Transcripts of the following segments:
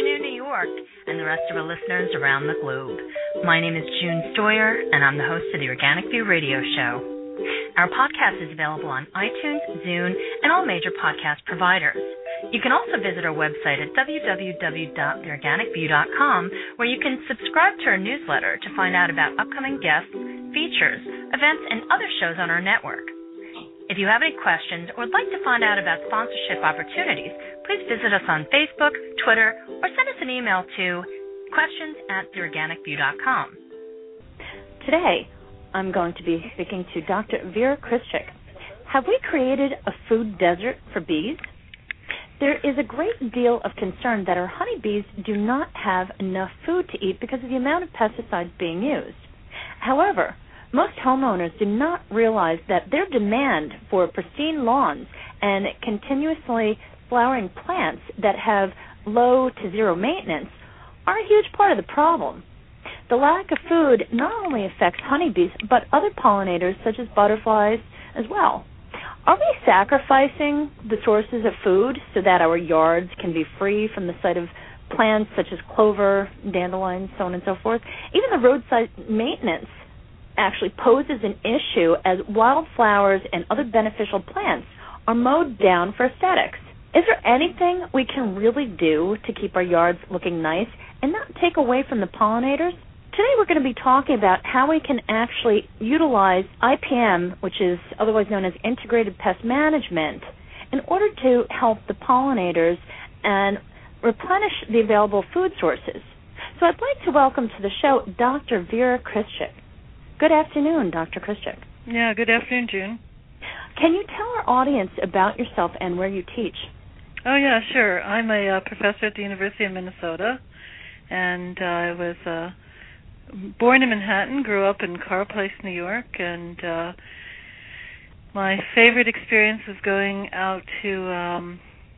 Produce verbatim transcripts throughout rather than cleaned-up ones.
afternoon, New York, and the rest of our listeners around the globe. My name is June Stoyer, and I'm the host of the Organic View radio show. Our podcast is available on iTunes, Zune, and all major podcast providers. You can also visit our website at w w w dot the organic view dot com, where you can subscribe to our newsletter to find out about upcoming guests, features, events, and other shows on our network. If you have any questions or would like to find out about sponsorship opportunities, please visit us on Facebook, Twitter, or send us an email to questions at the organic view dot com. Today, I'm going to be speaking to Doctor Vera Kristchik. Have we created a food desert for bees? There is a great deal of concern that our honeybees do not have enough food to eat because of the amount of pesticides being used. However, most homeowners do not realize that their demand for pristine lawns and continuously flowering plants that have low to zero maintenance are a huge part of the problem. The lack of food not only affects honeybees, but other pollinators such as butterflies as well. Are we sacrificing the sources of food so that our yards can be free from the sight of plants such as clover, dandelions, so on and so forth? Even the roadside maintenance actually poses an issue as wildflowers and other beneficial plants are mowed down for aesthetics. Is there anything we can really do to keep our yards looking nice and not take away from the pollinators? Today we're going to be talking about how we can actually utilize I P M, which is otherwise known as Integrated Pest Management, in order to help the pollinators and replenish the available food sources. So I'd like to welcome to the show Doctor Vera Kristchik. Good afternoon, Doctor Kristchik. Yeah, good afternoon, June. Can you tell our audience about yourself and where you teach? Oh, yeah, sure. I'm a uh, professor at the University of Minnesota, and uh, I was uh, born in Manhattan, grew up in Carle Place, New York, and uh, my favorite experience was going out to, um,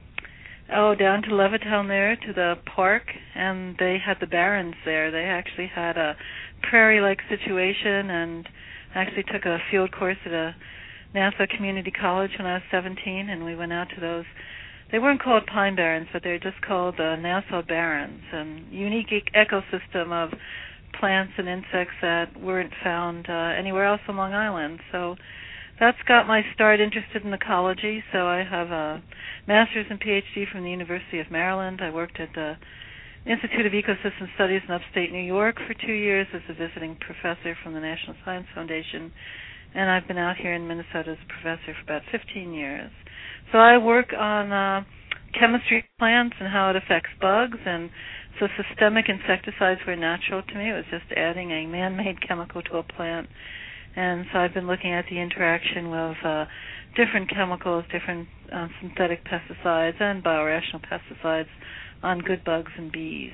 oh, down to Levittown there, to the park, and they had the barrens there. They actually had a prairie-like situation, and actually took a field course at a Nassau Community College when I was seventeen, and we went out to those. They weren't called pine barrens, but they were just called the Nassau Barrens, and unique e- ecosystem of plants and insects that weren't found uh, anywhere else on Long Island. So that's got my start interested in ecology. So I have a master's and P H D from the University of Maryland. I worked at the Institute of Ecosystem Studies in upstate New York for two years as a visiting professor from the National Science Foundation, and I've been out here in Minnesota as a professor for about fifteen years. So I work on uh, chemistry of plants and how it affects bugs, and so systemic insecticides were natural to me. It was just adding a man-made chemical to a plant, and so I've been looking at the interaction with uh, different chemicals, different uh, synthetic pesticides and biorational pesticides on good bugs and bees.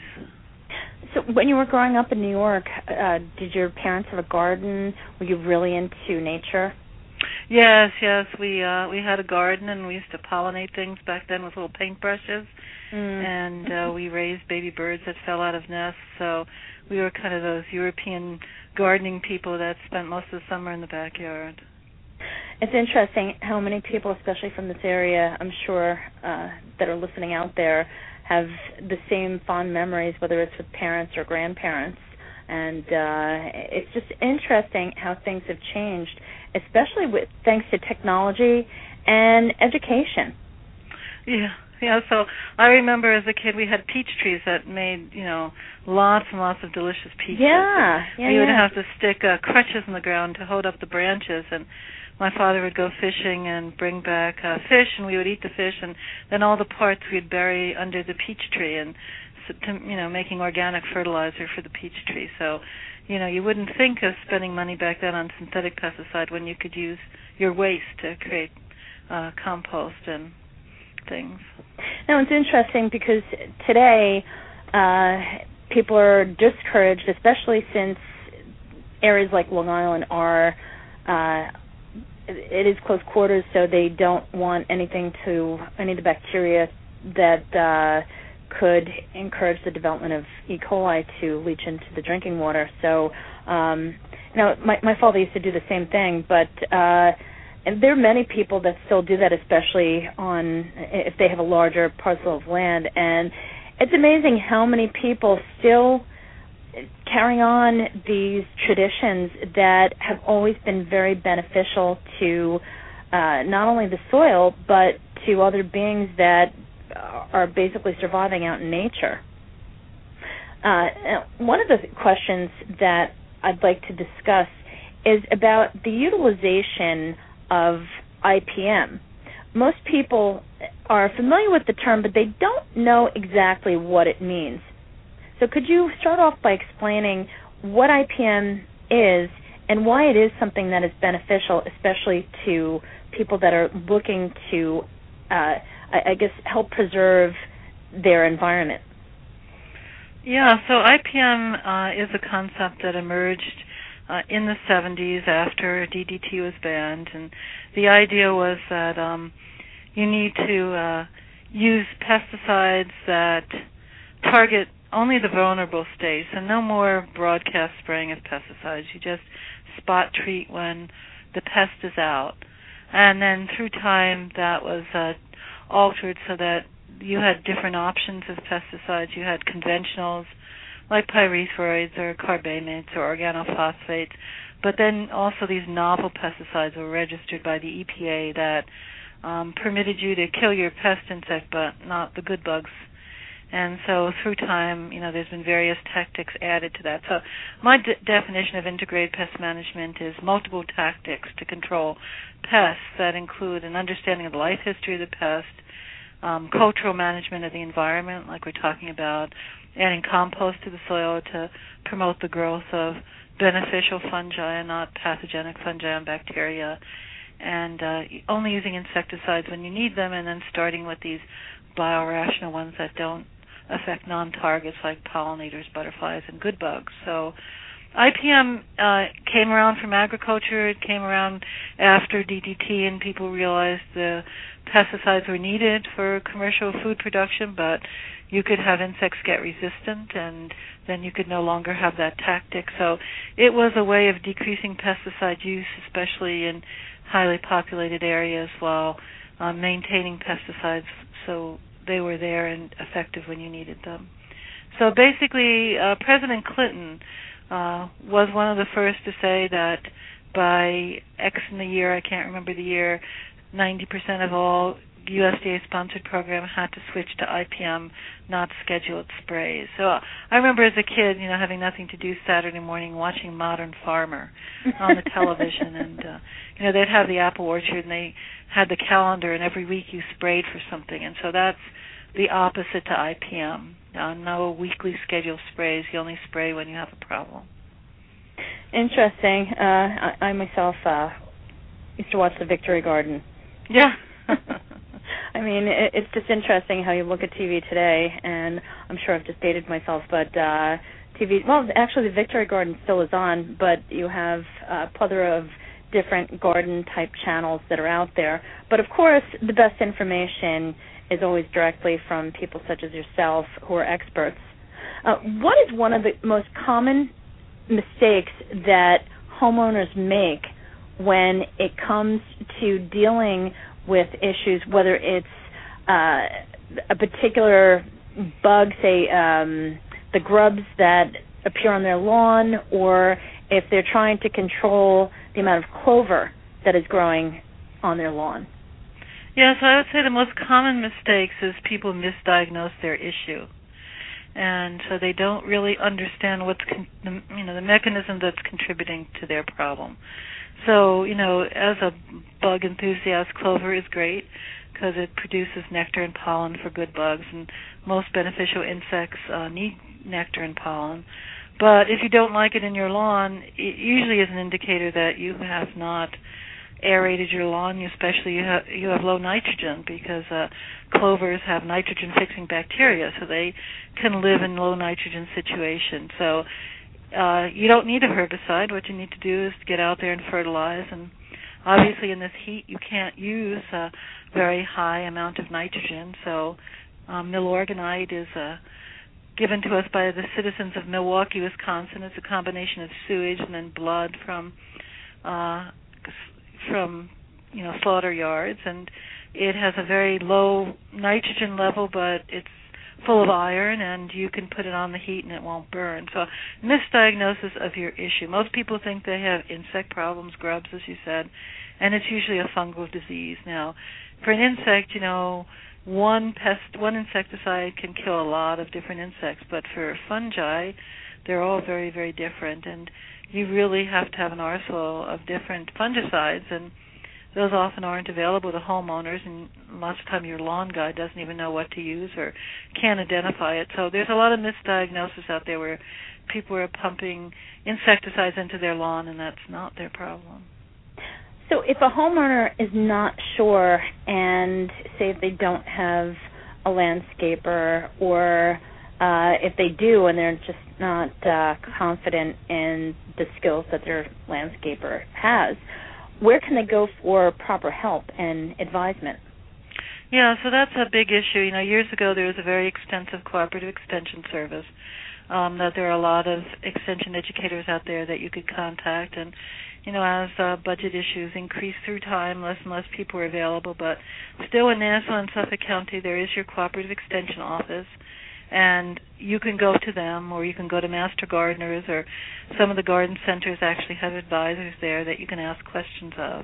So when you were growing up in New York, uh, did your parents have a garden? Were you really into nature? Yes, yes. We uh, we had a garden, and we used to pollinate things back then with little paintbrushes, mm. and uh, we raised baby birds that fell out of nests. So we were kind of those European gardening people that spent most of the summer in the backyard. It's interesting how many people, especially from this area, I'm sure, uh, that are listening out there, have the same fond memories, whether it's with parents or grandparents. And uh, it's just interesting how things have changed, especially with thanks to technology and education. Yeah, yeah. So I remember as a kid we had peach trees that made, you know, lots and lots of delicious peaches. Yeah, yeah. We yeah. would have to stick uh, crutches in the ground to hold up the branches, and my father would go fishing and bring back uh, fish, and we would eat the fish, and then all the parts we'd bury under the peach tree, and so to, you know, making organic fertilizer for the peach tree. So, you know, you wouldn't think of spending money back then on synthetic pesticide when you could use your waste to create uh, compost and things. Now, it's interesting because today uh, people are discouraged, especially since areas like Long Island are uh, it is close quarters, so they don't want anything to, any of the bacteria that uh, could encourage the development of E. coli to leach into the drinking water. So, um, you know, my, my father used to do the same thing, but uh, and there are many people that still do that, especially on if they have a larger parcel of land. And it's amazing how many people still carry on these traditions that have always been very beneficial to uh, not only the soil, but to other beings that are basically surviving out in nature. Uh, one of the questions that I'd like to discuss is about the utilization of I P M. Most people are familiar with the term, but they don't know exactly what it means. So could you start off by explaining what I P M is and why it is something that is beneficial, especially to people that are looking to, uh, I, I guess, help preserve their environment? Yeah, so I P M uh, is a concept that emerged uh, in the seventies after D D T was banned, and the idea was that um, you need to uh, use pesticides that target only the vulnerable states, and no more broadcast spraying of pesticides. You just spot treat when the pest is out. And then through time that was uh, altered so that you had different options of pesticides. You had conventionals like pyrethroids or carbamates or organophosphates, but then also these novel pesticides were registered by the E P A that um, permitted you to kill your pest insect but not the good bugs. And so through time, you know, there's been various tactics added to that. So my de- definition of integrated pest management is multiple tactics to control pests that include an understanding of the life history of the pest, um, cultural management of the environment, like we're talking about, adding compost to the soil to promote the growth of beneficial fungi and not pathogenic fungi and bacteria, and uh, only using insecticides when you need them, and then starting with these biorational ones that don't affect non-targets like pollinators, butterflies, and good bugs. So I P M uh, came around from agriculture. It came around after D D T, and people realized the pesticides were needed for commercial food production, but you could have insects get resistant, and then you could no longer have that tactic. So it was a way of decreasing pesticide use, especially in highly populated areas, while uh, maintaining pesticides so they were there and effective when you needed them. So basically, uh, President Clinton uh, was one of the first to say that by X in the year, I can't remember the year, ninety percent of all U S D A-sponsored program had to switch to I P M, not scheduled sprays. So I remember as a kid, you know, having nothing to do Saturday morning, watching Modern Farmer on the television, and uh, you know, they'd have the apple orchard, and they had the calendar, and every week you sprayed for something, and so that's the opposite to I P M. Uh, no weekly scheduled sprays. You only spray when you have a problem. Interesting. Uh, I, I myself uh, used to watch The Victory Garden. Yeah. I mean, it, it's just interesting how you look at T V today, and I'm sure I've just dated myself, but uh, T V, well, actually the Victory Garden still is on, but you have a plethora of different garden-type channels that are out there. But, of course, the best information is always directly from people such as yourself who are experts. Uh, what is one of the most common mistakes that homeowners make when it comes to dealing with issues, whether it's uh, a particular bug, say um, the grubs that appear on their lawn, or if they're trying to control the amount of clover that is growing on their lawn? Yeah, so I would say the most common mistakes is people misdiagnose their issue, and so they don't really understand what's con- the, you know the mechanism that's contributing to their problem. So, you know, as a bug enthusiast, clover is great because it produces nectar and pollen for good bugs, and most beneficial insects uh, need nectar and pollen. But if you don't like it in your lawn, it usually is an indicator that you have not aerated your lawn, especially you have, you have low nitrogen, because uh, clovers have nitrogen-fixing bacteria, so they can live in low nitrogen situations. So uh, you don't need a herbicide. What you need to do is get out there and fertilize, and obviously in this heat you can't use a very high amount of nitrogen, so um, milorganite is uh, given to us by the citizens of Milwaukee, Wisconsin. It's a combination of sewage and then blood from uh, from you know slaughter yards, and it has a very low nitrogen level, but it's full of iron, and you can put it on the heat and it won't burn. So misdiagnosis of your issue. Most people think they have insect problems, grubs, as you said, and it's usually a fungal disease. Now, for an insect, you know, one pest, one insecticide can kill a lot of different insects, but for fungi, they're all very, very different, and you really have to have an arsenal of different fungicides, and those often aren't available to homeowners, and lots of time your lawn guy doesn't even know what to use or can't identify it. So there's a lot of misdiagnosis out there where people are pumping insecticides into their lawn, and that's not their problem. So if a homeowner is not sure, and say if they don't have a landscaper, or uh, if they do and they're just not uh, confident in the skills that their landscaper has, where can they go for proper help and advisement? Yeah, so that's a big issue. You know, years ago there was a very extensive cooperative extension service. Um, that there are a lot of extension educators out there that you could contact, and you know, as uh, budget issues increase through time, less and less people are available. But still, in Nassau and Suffolk County, there is your cooperative extension office, and you can go to them, or you can go to Master Gardeners, or some of the garden centers actually have advisors there that you can ask questions of.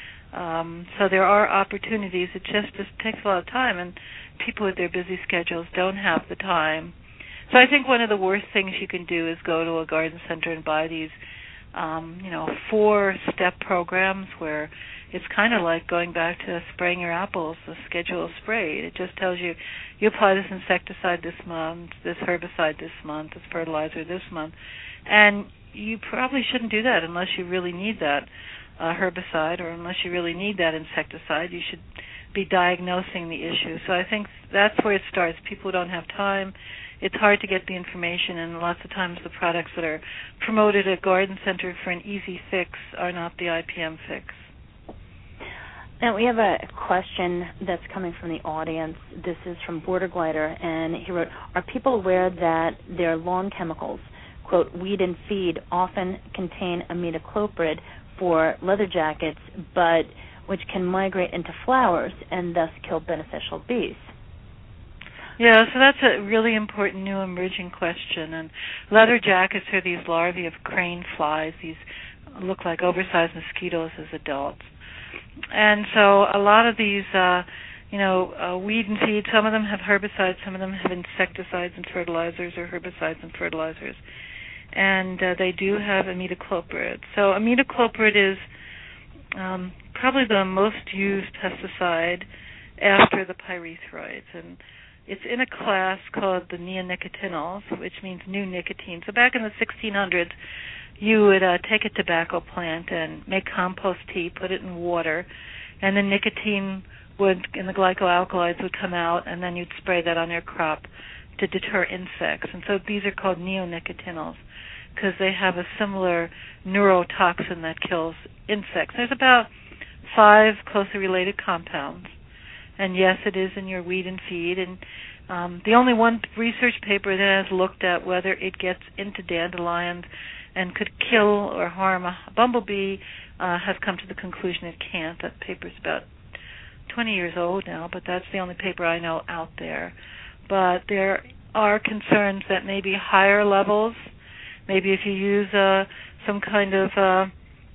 Um, so there are opportunities. It just, just takes a lot of time, and people with their busy schedules don't have the time. So I think one of the worst things you can do is go to a garden center and buy these, um, you know, four-step programs where it's kind of like going back to spraying your apples, the schedule of spray. It just tells you, you apply this insecticide this month, this herbicide this month, this fertilizer this month. And you probably shouldn't do that unless you really need that uh, herbicide, or unless you really need that insecticide. You should be diagnosing the issue. So I think that's where it starts. People don't have time. It's hard to get the information, and lots of times the products that are promoted at garden center for an easy fix are not the I P M fix. Now, we have a question that's coming from the audience. This is from Border Glider, and he wrote, are people aware that their lawn chemicals, quote, weed and feed, often contain imidacloprid for leather jackets, but which can migrate into flowers and thus kill beneficial bees? Yeah, so that's a really important new emerging question. And leather jackets are these larvae of crane flies. These look like oversized mosquitoes as adults. And so a lot of these, uh, you know, uh, weed and feed, some of them have herbicides, some of them have insecticides and fertilizers, or herbicides and fertilizers. And uh, they do have imidacloprid. So imidacloprid is um, probably the most used pesticide after the pyrethroids. And it's in a class called the neonicotinols, which means new nicotine. So back in the sixteen hundreds, you would uh, take a tobacco plant and make compost tea, put it in water, and the nicotine would, and the glycoalkaloids would come out, and then you'd spray that on your crop to deter insects. And so these are called neonicotinols because they have a similar neurotoxin that kills insects. There's about five closely related compounds. And yes, it is in your weed and feed. And um, the only one research paper that has looked at whether it gets into dandelions and could kill or harm a bumblebee uh, has come to the conclusion it can't. That paper's about twenty years old now, but that's the only paper I know out there. But there are concerns that maybe higher levels, maybe if you use uh, some kind of uh,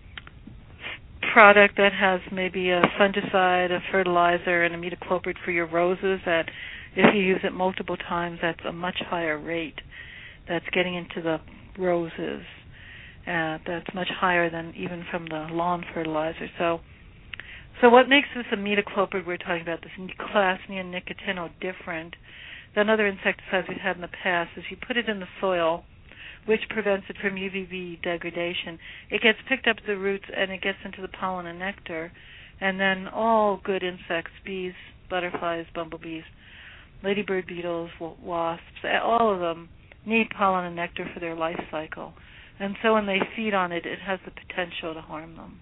product that has maybe a fungicide, a fertilizer, and imidacloprid for your roses, that if you use it multiple times, that's a much higher rate that's getting into the roses. Uh, that's much higher than even from the lawn fertilizer. So so what makes this imidacloprid we're talking about, this class neonicotinoid, different than other insecticides we've had in the past is you put it in the soil, which prevents it from U V B degradation. It gets picked up at the roots and it gets into the pollen and nectar, and then all good insects, bees, butterflies, bumblebees, ladybird beetles, wasps, all of them need pollen and nectar for their life cycle. And so when they feed on it, it has the potential to harm them.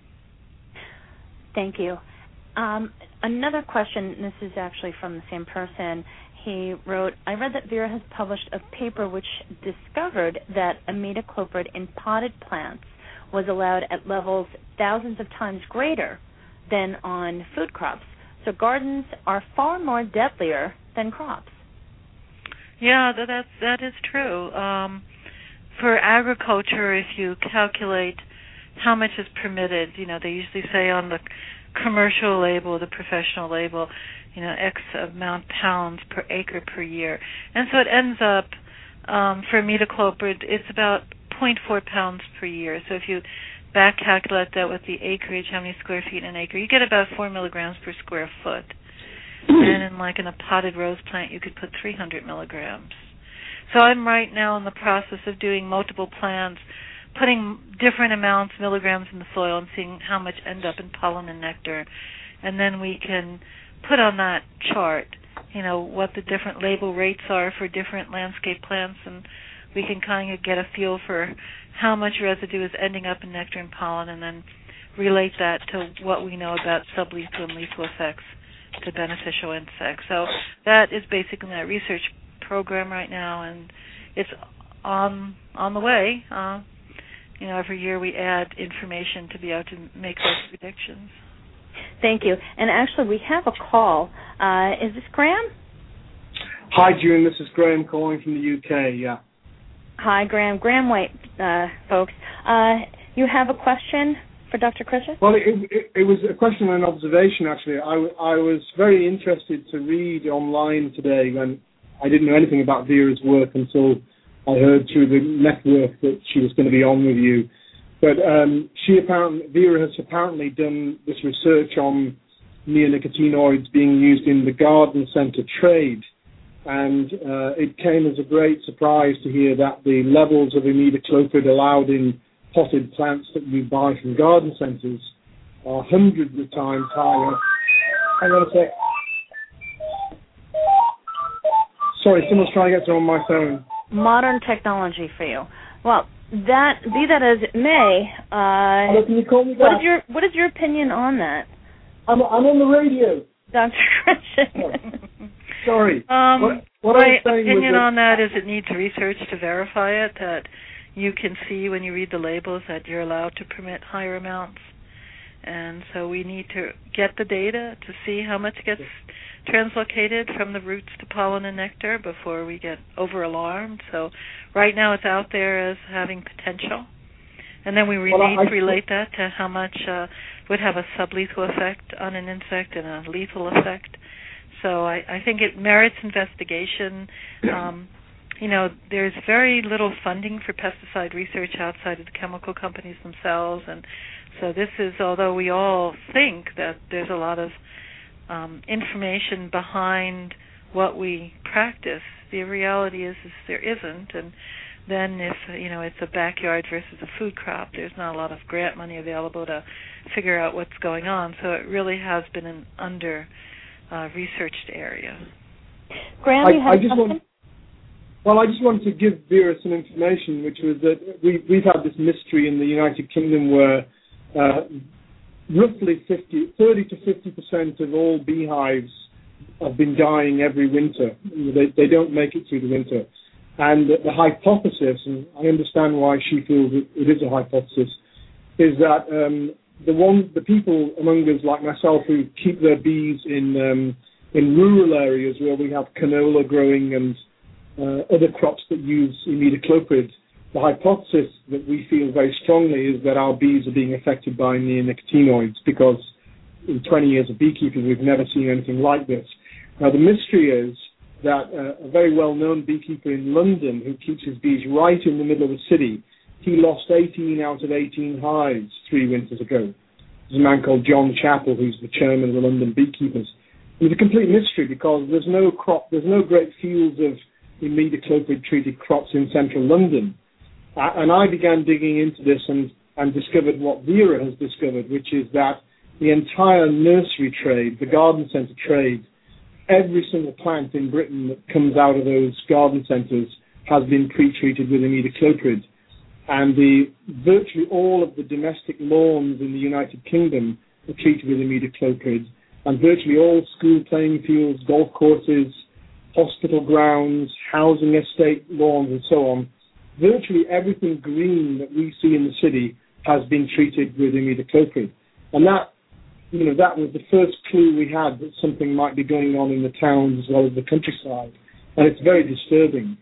Thank you. Um, another question, and this is actually from the same person. He wrote, I read that Vera has published a paper which discovered that imidacloprid in potted plants was allowed at levels thousands of times greater than on food crops. So gardens are far more deadlier than crops. Yeah, that that's, that is true. Um, for agriculture, if you calculate how much is permitted, you know, they usually say on the commercial label, the professional label, you know, X amount pounds per acre per year. And so it ends up, um, for imidacloprid, it's about zero point four pounds per year. So if you back calculate that with the acreage, how many square feet in an acre, you get about four milligrams per square foot. And in like in a potted rose plant, you could put three hundred milligrams. So I'm right now in the process of doing multiple plants, putting different amounts, milligrams in the soil and seeing how much end up in pollen and nectar. And then we can put on that chart, you know, what the different label rates are for different landscape plants, and we can kind of get a feel for how much residue is ending up in nectar and pollen, and then relate that to what we know about sublethal and lethal effects to beneficial insects. So that is basically my research program right now, and it's on on the way. Uh, you know, every year we add information to be able to make those predictions. Thank you. And actually, we have a call. Uh, is this Graham? Hi, June. This is Graham calling from the U K. Yeah. Hi, Graham. Graham White, uh, folks. Uh, you have a question for Doctor Krischik? Well, it, it, it was a question and an observation, actually. I, I was very interested to read online today when I didn't know anything about Vera's work until I heard through the network that she was going to be on with you. But um, she apparently, Vera has apparently done this research on neonicotinoids being used in the garden centre trade. And uh, it came as a great surprise to hear that the levels of imidacloprid allowed in potted plants that you buy from garden centres are hundreds of times higher. Hang on a sec. Sorry, someone's trying to get on my phone. Modern technology for you. Well, that be that as it may, uh, Hello, can you call me back? what is your what is your opinion on that, I'm, I'm on the radio. Doctor Krischik? Sorry. Um, what, what my I was saying opinion was on that is it needs research to verify it, that you can see when you read the labels that you're allowed to permit higher amounts. And so we need to get the data to see how much gets translocated from the roots to pollen and nectar before we get over-alarmed. So right now it's out there as having potential. And then we Well, need I- to relate that to how much uh, would have a sublethal effect on an insect and a lethal effect. So I, I think it merits investigation. Um, you know, there's very little funding for pesticide research outside of the chemical companies themselves. And so this is, although we all think that there's a lot of um, information behind what we practice, the reality is, is there isn't. And then if, you know, it's a backyard versus a food crop, there's not a lot of grant money available to figure out what's going on. So it really has been an under uh, researched area. Graham, you I, have I just something? want, well, I just wanted to give Vera some information, which was that we, we've had this mystery in the United Kingdom where uh, roughly fifty, thirty to fifty percent of all beehives have been dying every winter. They, they don't make it through the winter. And the, the hypothesis, and I understand why she feels it, it is a hypothesis, is that um, the one, the people among us like myself who keep their bees in um, in rural areas where we have canola growing and uh, other crops that use imidacloprid, the hypothesis that we feel very strongly is that our bees are being affected by neonicotinoids because in twenty years of beekeeping we've never seen anything like this. Now the mystery is that uh, a very well-known beekeeper in London who keeps his bees right in the middle of the city, he lost eighteen out of eighteen hives three winters ago. There's a man called John Chappell who's the chairman of the London Beekeepers. It's a complete mystery because there's no crop, there's no great fields of imidacloprid-treated crops in central London. Uh, and I began digging into this and, and discovered what Vera has discovered, which is that the entire nursery trade, the garden centre trade, every single plant in Britain that comes out of those garden centres has been pre-treated with imidacloprid. And the, virtually all of the domestic lawns in the United Kingdom are treated with imidacloprid. And virtually all school playing fields, golf courses, hospital grounds, housing estate lawns and so on, virtually everything green that we see in the city has been treated with imidacloprid. And that, you know, that was the first clue we had that something might be going on in the towns as well as the countryside. and it's very disturbing.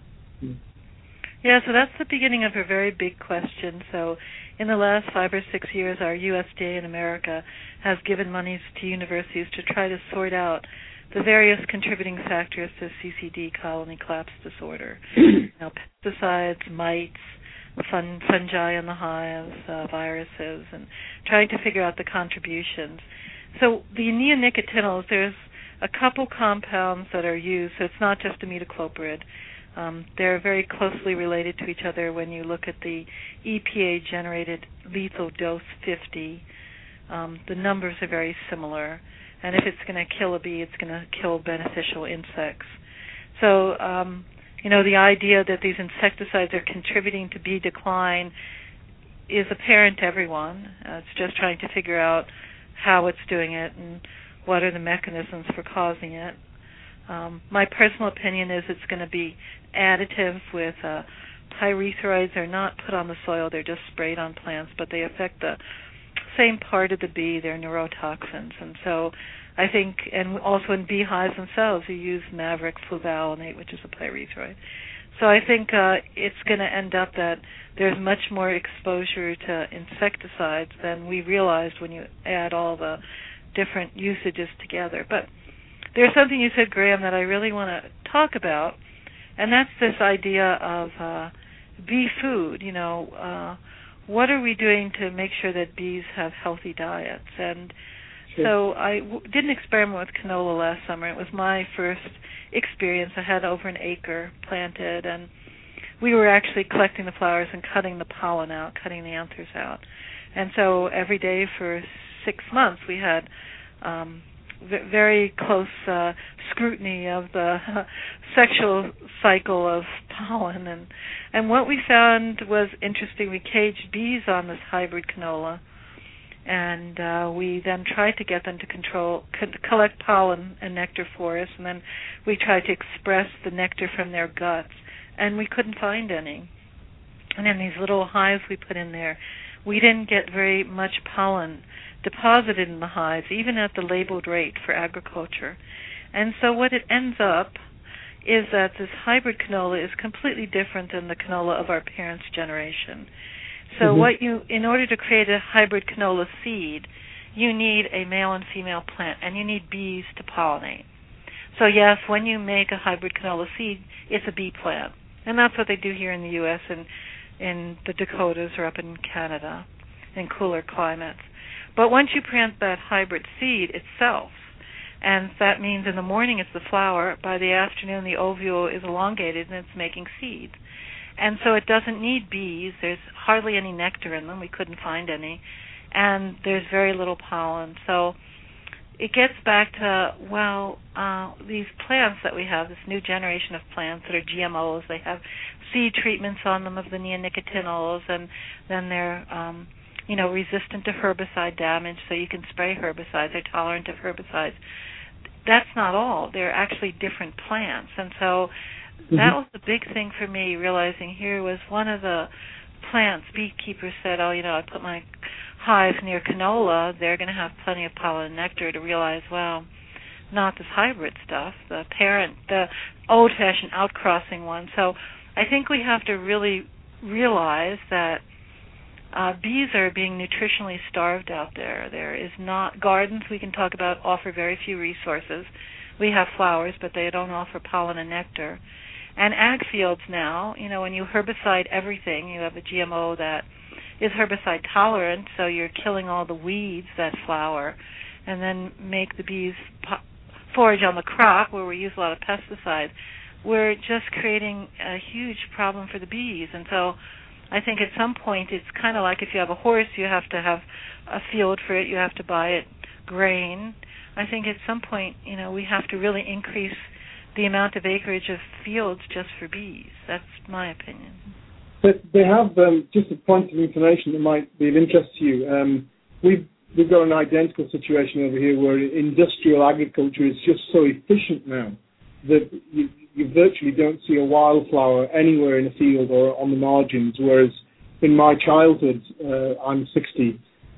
Yeah, so that's the beginning of a very big question. So in the last five or six years, our U S D A in America has given monies to universities to try to sort out the various contributing factors to C C D, colony collapse disorder. You know, pesticides, mites, fun, fungi in the hives, uh, viruses, and trying to figure out the contributions. So the neonicotinols, there's a couple compounds that are used, so it's not just imidacloprid. Um, they're very closely related to each other when you look at the E P A-generated lethal dose fifty. Um, the numbers are very similar, and if it's going to kill a bee, it's going to kill beneficial insects. So, um, you know, the idea that these insecticides are contributing to bee decline is apparent to everyone. Uh, it's just trying to figure out how it's doing it and what are the mechanisms for causing it. Um, my personal opinion is it's going to be additive with uh, pyrethroids. Are not put on the soil, they're just sprayed on plants, but they affect the same part of the bee, they're neurotoxins. And so I think, and also in beehives themselves, you use Maverick fluvalinate, which is a pyrethroid. So I think uh, it's going to end up that there's much more exposure to insecticides than we realized when you add all the different usages together. But there's something you said, Graham, that I really want to talk about, and that's this idea of uh, bee food. You know, uh, what are we doing to make sure that bees have healthy diets? And sure. So I w- did an experiment with canola last summer. It was my first experience. I had over an acre planted, and we were actually collecting the flowers and cutting the pollen out, cutting the anthers out. And so every day for six months we had um, v- very close uh, scrutiny of the uh, sexual cycle of pollen. And, and what we found was interesting. We caged bees on this hybrid canola, and uh, we then tried to get them to control, co- collect pollen and nectar for us, and then we tried to express the nectar from their guts, and we couldn't find any. And in these little hives we put in there, we didn't get very much pollen deposited in the hives, even at the labeled rate for agriculture. And so what it ends up is that this hybrid canola is completely different than the canola of our parents' generation. So mm-hmm. what you, in order to create a hybrid canola seed, you need a male and female plant, and you need bees to pollinate. So yes, when you make a hybrid canola seed, it's a bee plant. And that's what they do here in the U S and in the Dakotas or up in Canada in cooler climates. But once you plant that hybrid seed itself, and that means in the morning it's the flower, by the afternoon the ovule is elongated and it's making seeds. And so it doesn't need bees. There's hardly any nectar in them. We couldn't find any. And there's very little pollen. So it gets back to, well, uh, these plants that we have, this new generation of plants that are G M Os, they have seed treatments on them of the neonicotinols, and then they're, um, you know, resistant to herbicide damage, so you can spray herbicides. They're tolerant of herbicides. That's not all. They're actually different plants. And so mm-hmm. that was the big thing for me, realizing here was one of the plants. Beekeepers said, oh, you know, I put my hive near canola, they're going to have plenty of pollen and nectar, to realize, well, not this hybrid stuff, the parent, the old-fashioned outcrossing one. So I think we have to really realize that uh, bees are being nutritionally starved out there. There is not, gardens we can talk about offer very few resources. We have flowers, but they don't offer pollen and nectar. And ag fields now, you know, when you herbicide everything, you have a G M O that is herbicide tolerant, so you're killing all the weeds that flower, and then make the bees po- forage on the crop where we use a lot of pesticides. We're just creating a huge problem for the bees. And so I think at some point it's kind of like if you have a horse, you have to have a field for it, you have to buy it grain. I think at some point, you know, we have to really increase the amount of acreage of fields just for bees. That's my opinion. But they have um, just a point of information that might be of interest to you. Um, we've we've got an identical situation over here where industrial agriculture is just so efficient now that you, you virtually don't see a wildflower anywhere in a field or on the margins. Whereas in my childhood, uh, I'm sixty,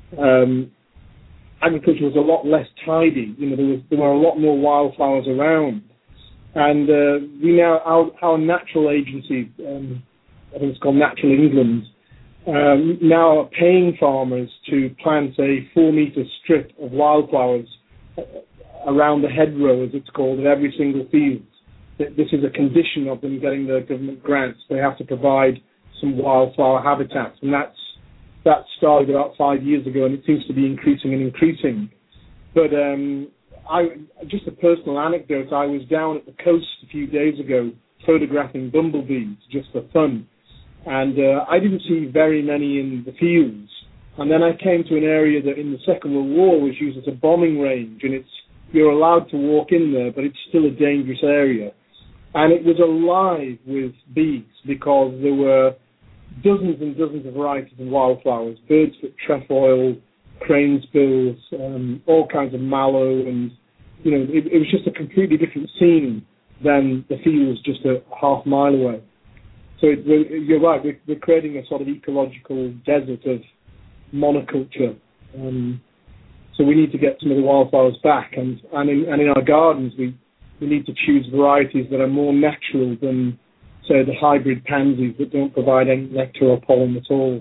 um, agriculture was a lot less tidy. You know, there was there were a lot more wildflowers around. And uh, we now, our, our natural agency, um, I think it's called Natural England, um, now are paying farmers to plant a four-meter strip of wildflowers around the hedgerow, as it's called, in every single field. This is a condition of them getting their government grants. They have to provide some wildflower habitats, and that's that started about five years ago, and it seems to be increasing and increasing. But um, I, just a personal anecdote, I was down at the coast a few days ago photographing bumblebees just for fun, and uh, I didn't see very many in the fields. And then I came to an area that in the Second World War was used as a bombing range, and it's you're allowed to walk in there, but it's still a dangerous area. And it was alive with bees because there were dozens and dozens of varieties of wildflowers, birdsfoot trefoil, cranesbills, um, all kinds of mallow, and you know it, it was just a completely different scene than the fields just a half mile away. So it, you're right, we're, we're creating a sort of ecological desert of monoculture. Um, so we need to get some of the wildflowers back, and and in, and in our gardens we we need to choose varieties that are more natural than, say, the hybrid pansies that don't provide any nectar or pollen at all.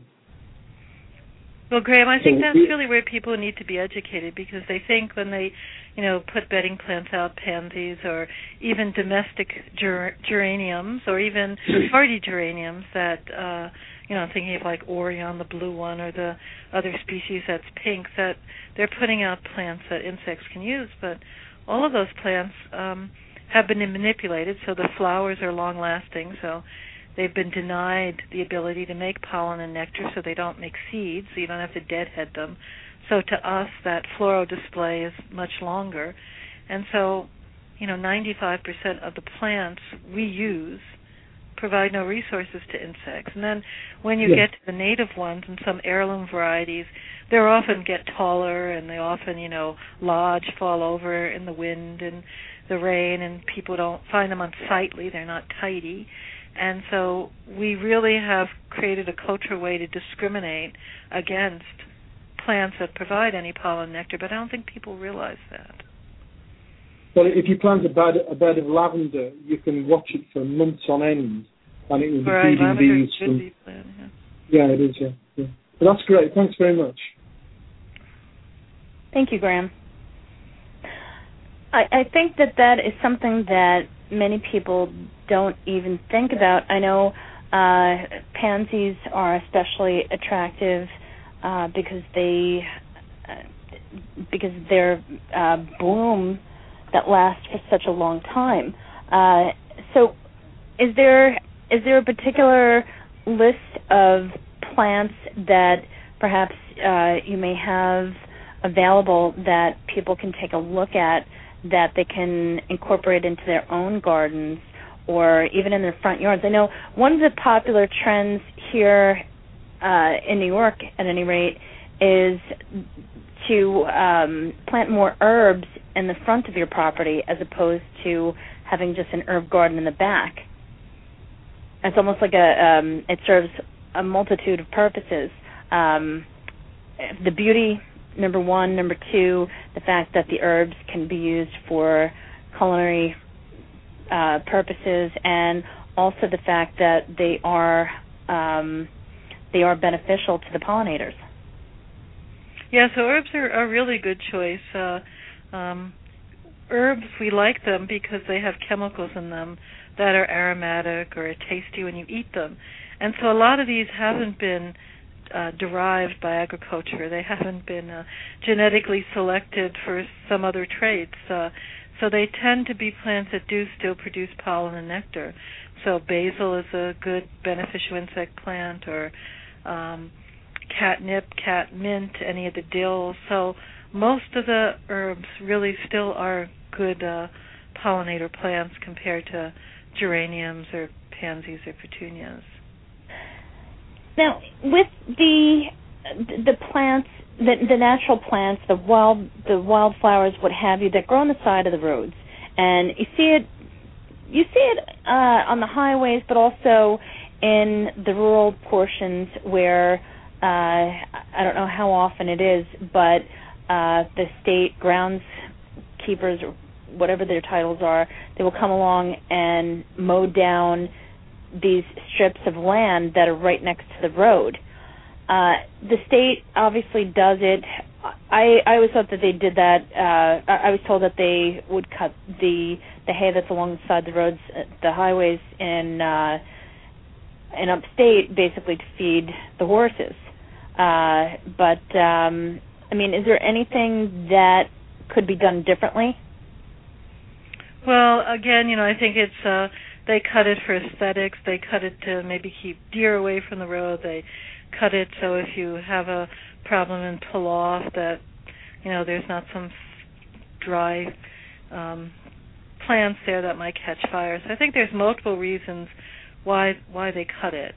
Well, Graham, I think so that's we, really where people need to be educated, because they think when they, you know, put bedding plants out, pansies, or even domestic ger- geraniums, or even hardy geraniums that, uh, you know, I'm thinking of like Orion, the blue one, or the other species that's pink, that they're putting out plants that insects can use, but all of those plants um, have been manipulated, so the flowers are long-lasting, so they've been denied the ability to make pollen and nectar, so they don't make seeds, so you don't have to deadhead them. So to us, that floral display is much longer. And so, you know, ninety-five percent of the plants we use provide no resources to insects. And then when you yeah. get to the native ones and some heirloom varieties, they often get taller, and they often, you know, lodge, fall over in the wind and the rain, and people don't find them unsightly. They're not tidy. And so we really have created a cultural way to discriminate against plants that provide any pollen nectar, but I don't think people realize that. Well, if you plant a bed, a bed of lavender, you can watch it for months on end, and it will be right, feeding bees. From, bee plant, yeah. yeah, it is, yeah. yeah. But that's great. Thanks very much. Thank you, Graham. I, I think that that is something that many people don't even think about. I know uh, pansies are especially attractive uh, because they uh, because their uh, bloom that lasts for such a long time. Uh, so, is there is there a particular list of plants that perhaps uh, you may have available that people can take a look at, that they can incorporate into their own gardens or even in their front yards? I know one of the popular trends here uh, in New York, at any rate, is to um, plant more herbs in the front of your property as opposed to having just an herb garden in the back. It's almost like a, um, it serves a multitude of purposes. Um, the beauty, number one. Number two, the fact that the herbs can be used for culinary uh, purposes, and also the fact that they are um, they are beneficial to the pollinators. Yeah, so herbs are a really good choice. Uh, um, herbs, we like them because they have chemicals in them that are aromatic or tasty when you eat them. And so a lot of these haven't been uh, derived by agriculture. They haven't been uh, genetically selected for some other traits. Uh, so they tend to be plants that do still produce pollen and nectar. So basil is a good beneficial insect plant, or um, catnip, catmint, any of the dills. So most of the herbs really still are good uh, pollinator plants compared to geraniums or pansies or petunias. Now, with the the plants, the, the natural plants, the wild the wildflowers, what have you, that grow on the side of the roads, and you see it, you see it uh, on the highways, but also in the rural portions where uh, I don't know how often it is, but uh, the state groundskeepers whatever their titles are, they will come along and mow down these strips of land that are right next to the road. Uh, the state obviously does it. I, I always thought that they did that. Uh, I, I was told that they would cut the the hay that's alongside the roads, the highways in uh, in upstate, basically to feed the horses. Uh, but um, I mean, is there anything that could be done differently? Well, again, you know, I think it's uh, they cut it for aesthetics. They cut it to maybe keep deer away from the road. They cut it so if you have a problem and pull off that, you know, there's not some dry um, plants there that might catch fire. So I think there's multiple reasons why why they cut it.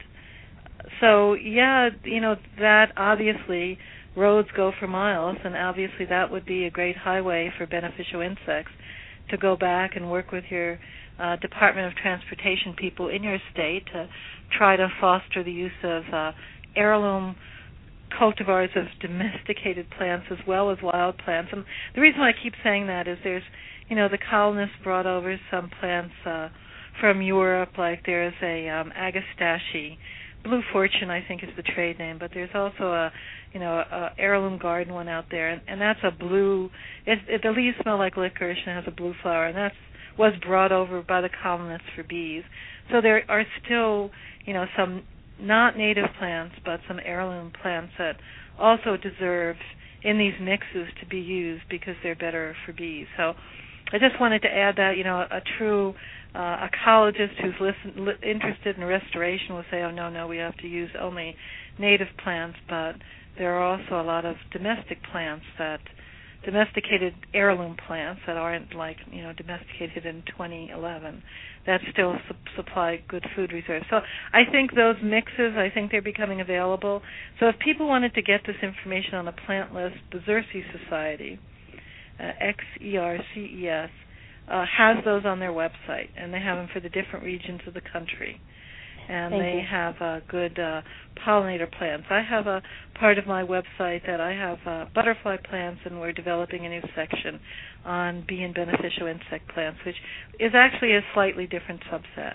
So yeah, you know, that obviously roads go for miles, and obviously that would be a great highway for beneficial insects to go back and work with your uh, Department of Transportation people in your state to try to foster the use of uh, heirloom cultivars of domesticated plants as well as wild plants. And the reason why I keep saying that is there's, you know, the colonists brought over some plants uh, from Europe, like there's a um, Agastache. Blue Fortune, I think, is the trade name, but there's also a, you know, a heirloom garden one out there, and, and that's a blue. It, it, the leaves smell like licorice and has a blue flower, and that's was brought over by the colonists for bees. So there are still, you know, some not native plants, but some heirloom plants that also deserve in these mixes to be used because they're better for bees. So I just wanted to add that, you know, a, a true uh, ecologist who's listen, li- interested in restoration will say, oh, no, no, we have to use only native plants, but there are also a lot of domestic plants that, domesticated heirloom plants that aren't like, you know, domesticated in twenty eleven that still su- supply good food reserves. So I think those mixes, I think they're becoming available. So if people wanted to get this information on a plant list, the Xerces Society, uh, X E R C E S, uh, has those on their website, and they have them for the different regions of the country. And Thank they you. have uh, good uh, pollinator plants. I have a part of my website that I have uh, butterfly plants, and we're developing a new section on bee and beneficial insect plants, which is actually a slightly different subset.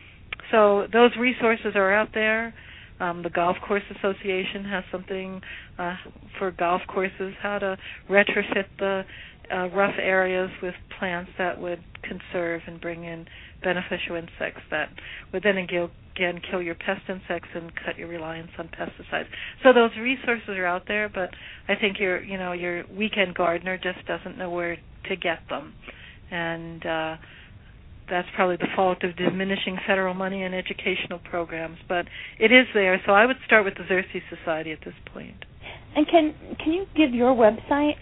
So those resources are out there. Um, the Golf Course Association has something uh, for golf courses, how to retrofit the uh, rough areas with plants that would conserve and bring in beneficial insects that would then again kill your pest insects and cut your reliance on pesticides. So those resources are out there, but I think your you know your weekend gardener just doesn't know where to get them, and uh, that's probably the fault of diminishing federal money in educational programs. But it is there, so I would start with the Xerces Society at this point. And can can you give your website?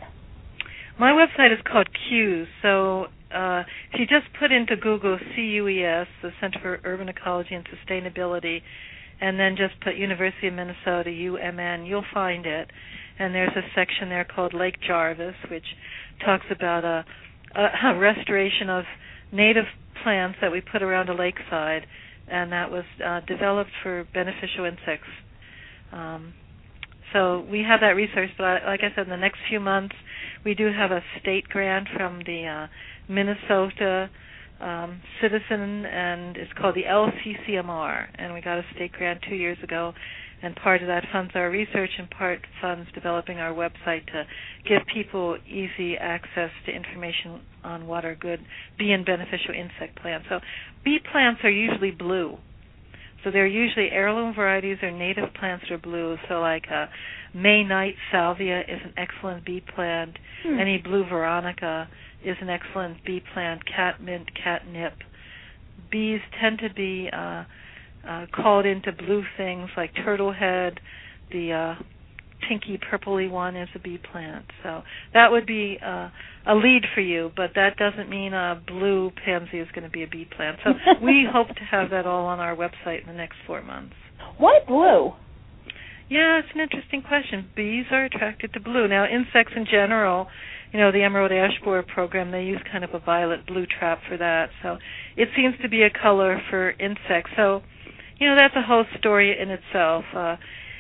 My website is called CUES, so uh, if you just put into Google C U E S, the Center for Urban Ecology and Sustainability, and then just put University of Minnesota, U M N, you'll find it. And there's a section there called Lake Jarvis, which talks about a, a, a restoration of native plants that we put around a lakeside, and that was uh, developed for beneficial insects. Um, so we have that resource, but I, like I said, in the next few months, we do have a state grant from the uh, Minnesota um, Citizen, and it's called the L C C M R, and we got a state grant two years ago, and part of that funds our research and part funds developing our website to give people easy access to information on what are good bee and beneficial insect plants. So bee plants are usually blue. So they're usually heirloom varieties or native plants that are blue. So like uh, May Night Salvia is an excellent bee plant. Hmm. Any blue Veronica is an excellent bee plant. Catmint, catnip. Bees tend to be uh, uh, called into blue things like turtlehead. The uh, pinky purpley one is a bee plant. So that would be uh, a lead for you, but that doesn't mean a blue pansy is going to be a bee plant. So we hope to have that all on our website in the next four months. Why blue? Yeah, it's an interesting question. Bees are attracted to blue. Now, insects in general, you know, the emerald ash borer program, they use kind of a violet-blue trap for that. So it seems to be a color for insects. So, you know, that's a whole story in itself. Uh,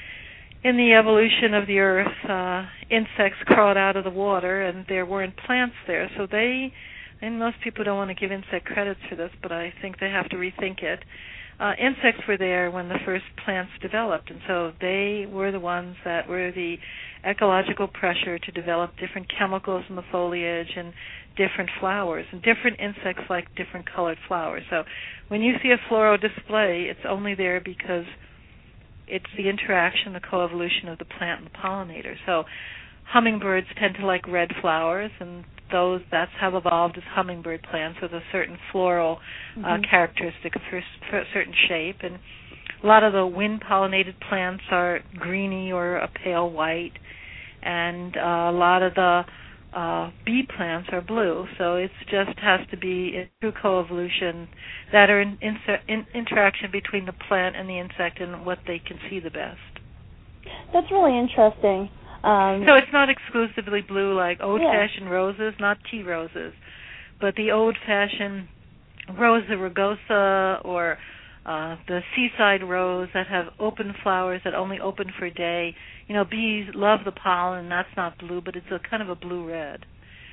in the evolution of the earth, uh, insects crawled out of the water, and there weren't plants there. So they and most people don't want to give insect credits for this, but I think they have to rethink it. Uh, insects were there when the first plants developed, and so they were the ones that were the ecological pressure to develop different chemicals in the foliage and different flowers. And different insects like different colored flowers. So when you see a floral display, it's only there because it's the interaction, the coevolution of the plant and the pollinator. So hummingbirds tend to like red flowers, and those that's how evolved as hummingbird plants with a certain floral uh, mm-hmm. characteristic for, for a certain shape. And a lot of the wind-pollinated plants are greeny or a pale white, and uh, a lot of the uh, bee plants are blue. So it just has to be a true coevolution that are in, in, in interaction between the plant and the insect and what they can see the best. That's really interesting. Um, so it's not exclusively blue like old-fashioned yeah. roses, not tea roses, but the old-fashioned Rosa rugosa or uh, the seaside rose that have open flowers that only open for a day. You know, bees love the pollen, and that's not blue, but it's a kind of a blue-red.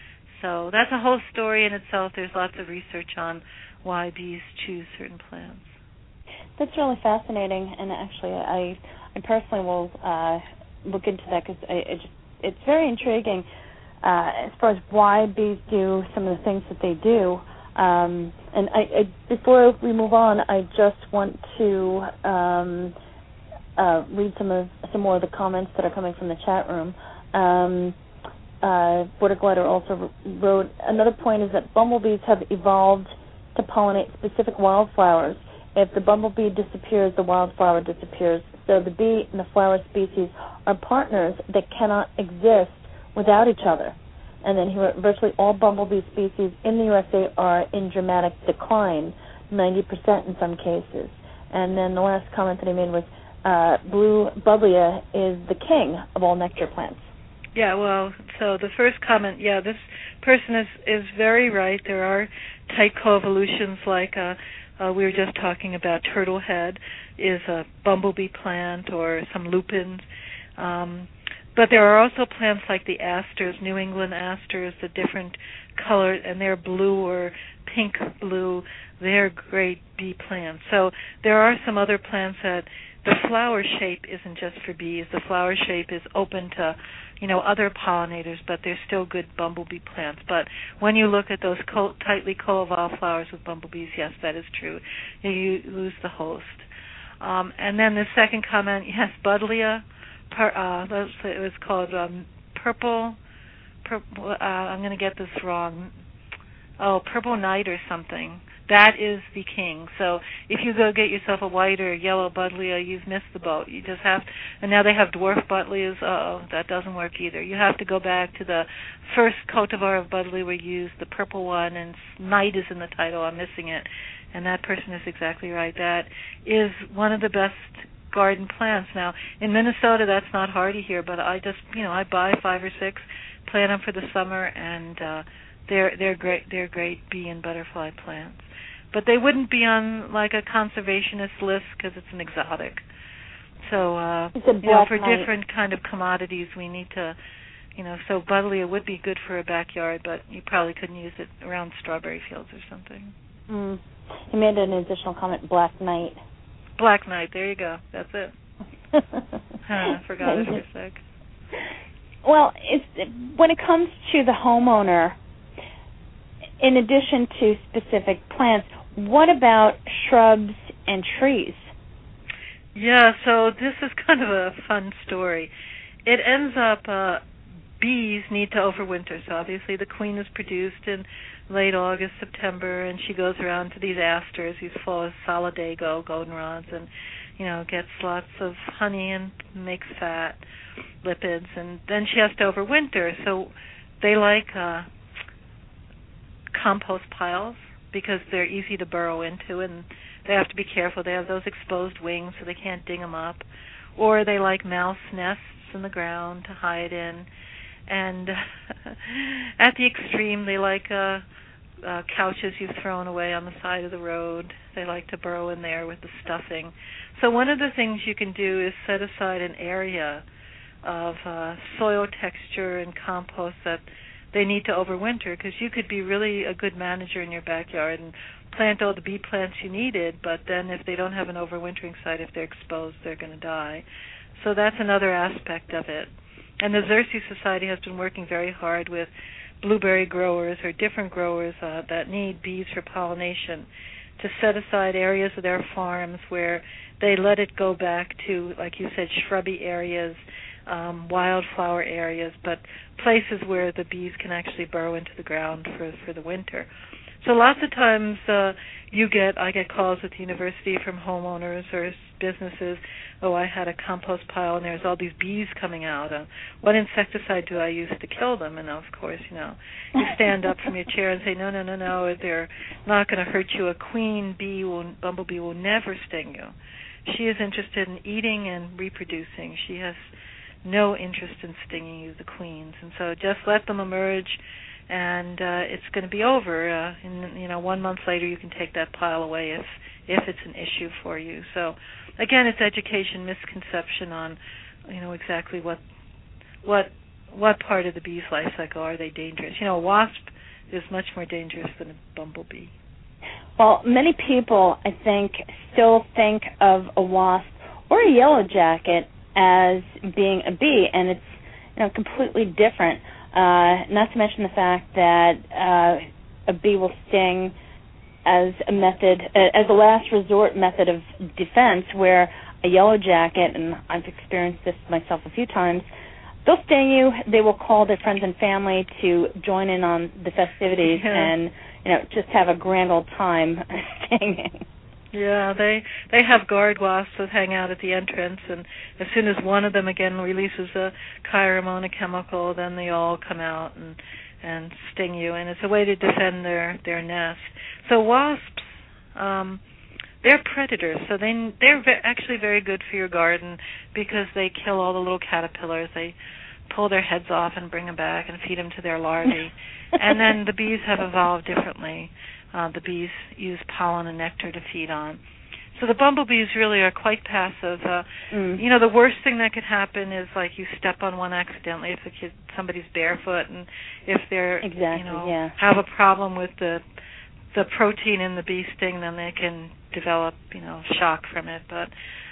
So that's a whole story in itself. There's lots of research on why bees choose certain plants. That's really fascinating, and actually I, I personally will uh, look into that because it it's very intriguing uh, as far as why bees do some of the things that they do. Um, and I, I, before we move on, I just want to um, uh, read some of some more of the comments that are coming from the chat room. Um, uh, Border Glider also wrote, another point is that bumblebees have evolved to pollinate specific wildflowers. If the bumblebee disappears, the wildflower disappears. So the bee and the flower species are partners that cannot exist without each other. And then he wrote, virtually all bumblebee species in the U S A are in dramatic decline, ninety percent in some cases. And then the last comment that he made was, uh, blue bubblia is the king of all nectar plants. Yeah, well, so the first comment, yeah, this person is, is very right. There are tight coevolutions like uh, uh, we were just talking about turtlehead is a bumblebee plant or some lupins. Um, but there are also plants like the asters, New England asters, the different colors, and they're blue or pink blue. They're great bee plants. So there are some other plants that the flower shape isn't just for bees. The flower shape is open to, you know, other pollinators, but they're still good bumblebee plants. But when you look at those co- tightly co-evolved flowers with bumblebees, yes, that is true. You lose the host. Um, and then the second comment, yes, buddleia, per, uh, it was called um, purple, purple uh, I'm going to get this wrong, oh, purple night or something. That is the king. So if you go get yourself a white or a yellow buddleia, you've missed the boat. You just have, and now they have dwarf buddleias. Uh-oh, that doesn't work either. You have to go back to the first cultivar of buddleia we used, the purple one, and night is in the title. I'm missing it. And that person is exactly right. That is one of the best garden plants. Now, in Minnesota, that's not hardy here, but I just, you know, I buy five or six, plant them for the summer, and uh, they're they're great. They're great bee and butterfly plants. But they wouldn't be on like a conservationist list because it's an exotic. So, uh, you know, for night. different kind of commodities, we need to, you know, so buddleia would be good for a backyard, but you probably couldn't use it around strawberry fields or something. Mm. He made an additional comment, black knight. Black knight, there you go. That's it. huh, I forgot it for a sec. Well, it's, when it comes to the homeowner, in addition to specific plants, what about shrubs and trees? Yeah, so this is kind of a fun story. It ends up uh, bees need to overwinter. So obviously the queen is produced in late August, September, and she goes around to these asters, these full of solidago, goldenrods, and, you know, gets lots of honey and makes fat, lipids, and then she has to overwinter. So they like uh, compost piles because they're easy to burrow into, and they have to be careful. They have those exposed wings so they can't ding them up. Or they like mouse nests in the ground to hide in. And at the extreme, they like uh, uh, couches you've thrown away on the side of the road. They like to burrow in there with the stuffing. So one of the things you can do is set aside an area of uh, soil texture and compost that they need to overwinter, because you could be really a good manager in your backyard and plant all the bee plants you needed, but then if they don't have an overwintering site, if they're exposed, they're going to die. So that's another aspect of it. And the Xerces Society has been working very hard with blueberry growers or different growers uh, that need bees for pollination to set aside areas of their farms where they let it go back to, like you said, shrubby areas, um, wildflower areas, but places where the bees can actually burrow into the ground for, for the winter. So lots of times uh, you get, I get calls at the university from homeowners or businesses, oh, I had a compost pile and there's all these bees coming out. Uh, what insecticide do I use to kill them? And of course, you know, you stand up from your chair and say, no, no, no, no, they're not going to hurt you. A queen bee, will, bumblebee will never sting you. She is interested in eating and reproducing. She has no interest in stinging you, the queens. And so just let them emerge, and uh, it's going to be over. Uh, and you know, one month later, you can take that pile away if if it's an issue for you. So, again, it's education, misconception on, you know, exactly what what what part of the bee's life cycle are they dangerous. You know, a wasp is much more dangerous than a bumblebee. Well, many people, I think, still think of a wasp or a yellow jacket as being a bee, and it's, you know, completely different. Uh, not to mention the fact that uh, a bee will sting as a method, uh, as a last resort method of defense, where a yellow jacket, and I've experienced this myself a few times, they'll sting you. They will call their friends and family to join in on the festivities yeah. and, you know, just have a grand old time stinging. Yeah, they they have guard wasps that hang out at the entrance, and as soon as one of them again releases a chiromone, a chemical, then they all come out and and sting you, and it's a way to defend their their nest. So wasps, um, they're predators, so they they're ve- actually very good for your garden because they kill all the little caterpillars. They pull their heads off and bring them back and feed them to their larvae. And then the bees have evolved differently. Uh, the bees use pollen and nectar to feed on. So the bumblebees really are quite passive. Uh, mm. You know, the worst thing that could happen is like you step on one accidentally if the kid, somebody's barefoot, and if they're exactly, you know yeah. have a problem with the the protein in the bee sting, then they can develop you know shock from it. But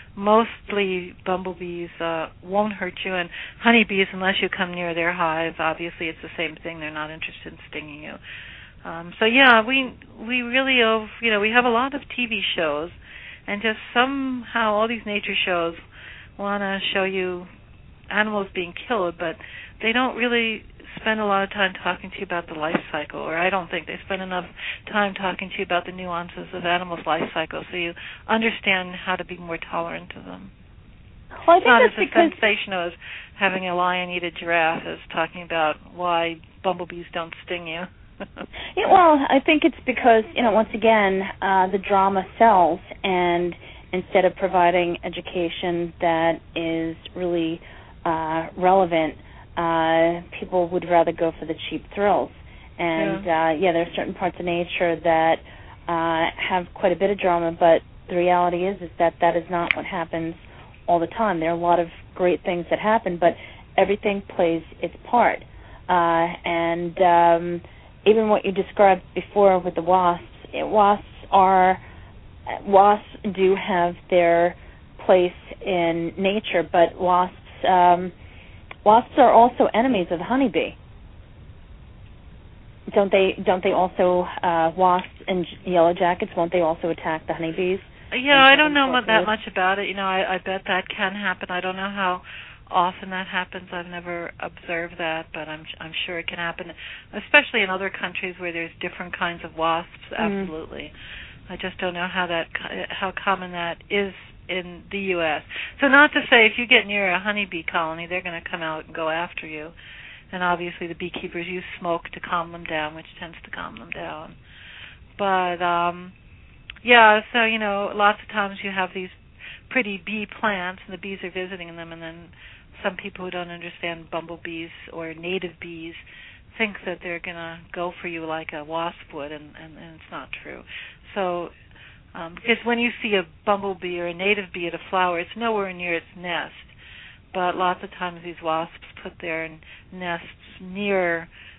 mostly bumblebees uh, won't hurt you, and honeybees, unless you come near their hive, obviously it's the same thing. They're not interested in stinging you. Um, so yeah, we we really have, you know we have a lot of T V shows, and just somehow all these nature shows want to show you animals being killed, but they don't really spend a lot of time talking to you about the life cycle, or I don't think they spend enough time talking to you about the nuances of animals' life cycle, so you understand how to be more tolerant to them. Well, I it's think not that's as because sensational as having a lion eat a giraffe as talking about why bumblebees don't sting you. Yeah, well, I think it's because, you know, once again, uh, the drama sells, and instead of providing education that is really uh, relevant, uh, people would rather go for the cheap thrills. And, yeah, uh, yeah there are certain parts of nature that uh, have quite a bit of drama, but the reality is is that that is not what happens all the time. There are a lot of great things that happen, but everything plays its part. Uh, and... Um, Even what you described before with the wasps, wasps are wasps do have their place in nature, but wasps um, wasps are also enemies of the honeybee. Don't they? Don't they also uh, wasps and yellow jackets? Won't they also attack the honeybees? Yeah, I don't know that much about it. You know, I, I bet that can happen. I don't know how often that happens. I've never observed that, but I'm I'm sure it can happen, especially in other countries where there's different kinds of wasps. Absolutely. Mm. I just don't know how that how common that is in the U S So not to say if you get near a honeybee colony, they're going to come out and go after you. And obviously the beekeepers use smoke to calm them down, which tends to calm them down. But um yeah, so you know, lots of times you have these pretty bee plants, and the bees are visiting them, and then some people who don't understand bumblebees or native bees think that they're going to go for you like a wasp would, and, and, and it's not true. So, um, because when you see a bumblebee or a native bee at a flower, it's nowhere near its nest. But lots of times these wasps put their nests near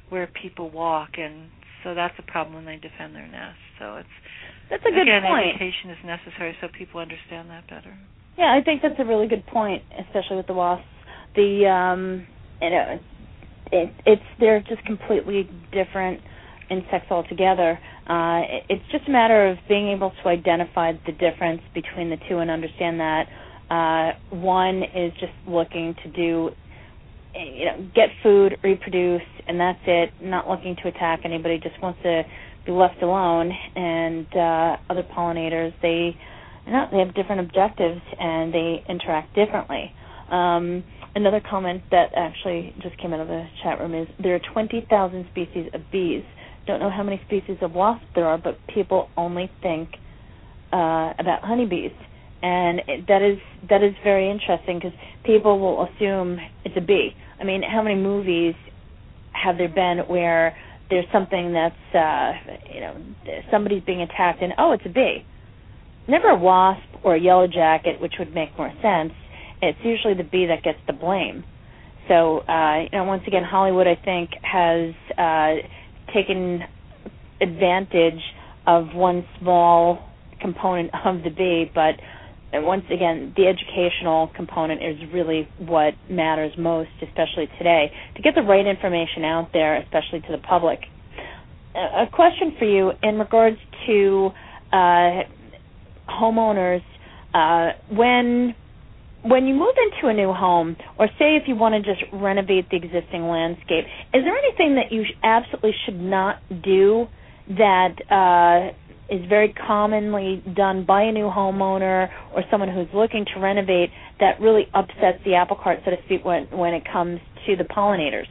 where people walk, and so that's a problem when they defend their nests. So it's that's a good again, point. Education is necessary so people understand that better. Yeah, I think that's a really good point, especially with the wasps. The um, you know, it, it's they're just completely different insects altogether. Uh, it, it's just a matter of being able to identify the difference between the two and understand that uh, one is just looking to do, you know, get food, reproduce, and that's it. Not looking to attack anybody. Just wants to be left alone. And uh, other pollinators, they, you know, they have different objectives and they interact differently. Um, another comment that actually just came out of the chat room is there are twenty thousand species of bees. Don't know how many species of wasps there are, but people only think uh, about honeybees, and it, that is that is very interesting because people will assume it's a bee. I mean, how many movies have there been where there's something that's uh, you know somebody's being attacked and oh, it's a bee? Never a wasp or a yellow jacket, which would make more sense. It's usually the bee that gets the blame. So uh, you know, once again, Hollywood, I think, has uh, taken advantage of one small component of the bee, but once again, the educational component is really what matters most, especially today, to get the right information out there, especially to the public. A question for you in regards to uh, homeowners, uh, when when you move into a new home, or say if you want to just renovate the existing landscape, is there anything that you absolutely should not do that uh, is very commonly done by a new homeowner or someone who's looking to renovate that really upsets the apple cart, so to speak, when, when it comes to the pollinators?